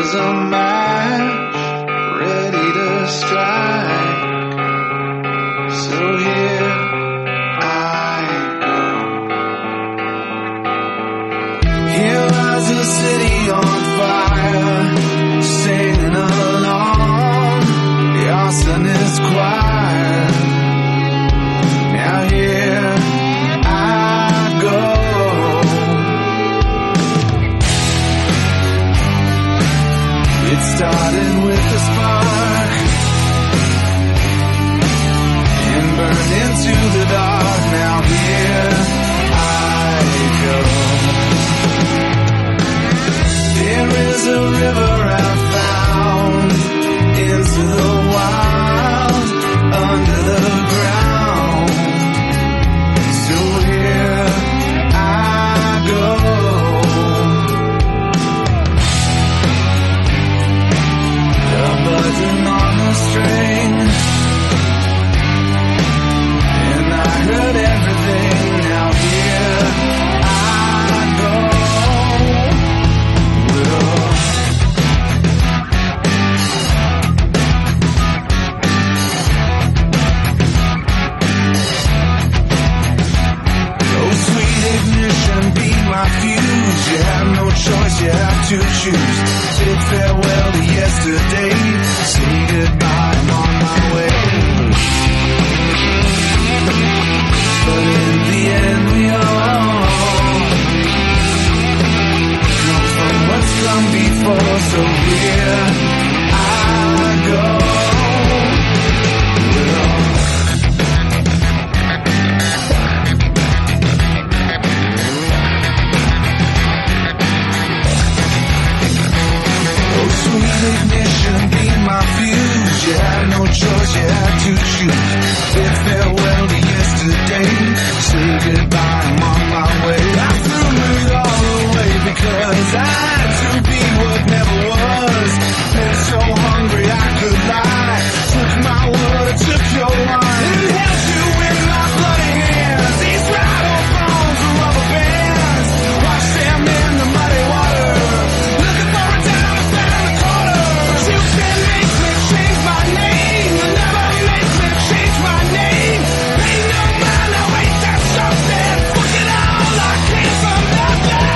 is a match ready to strike. So here I go. Here lies a city on fire, singing along the arsonist choir. Now here I go. It started with a spark and burned into the dark. Now here I go. There is a river I've found into the wild, under the ground. So here I go. A button on the string, and I heard everything. Now here I go. Oh, sweet ignition, be my fuse. You have no choice, you have to choose. Bid farewell to yesterday. Say goodbye, I'm on my way. But in the end we all come from what's come before. So here I go. Oh, sweet ignition, be my fuse. You have no choice, you have to choose. Bid farewell to yesterday. Say goodbye, I'm on my way. I threw it all away because I had to be what never was. Been so hungry I could lie. Took my word, took your line, and held you in my bloody hands. These rattle bones are rubber bands. Watch them in the muddy water, looking for a dime to spend in the corner. You can make me change my name, you never make me change my name. Ain't no man, no ain't that something. Fuck it all, I came from nothing.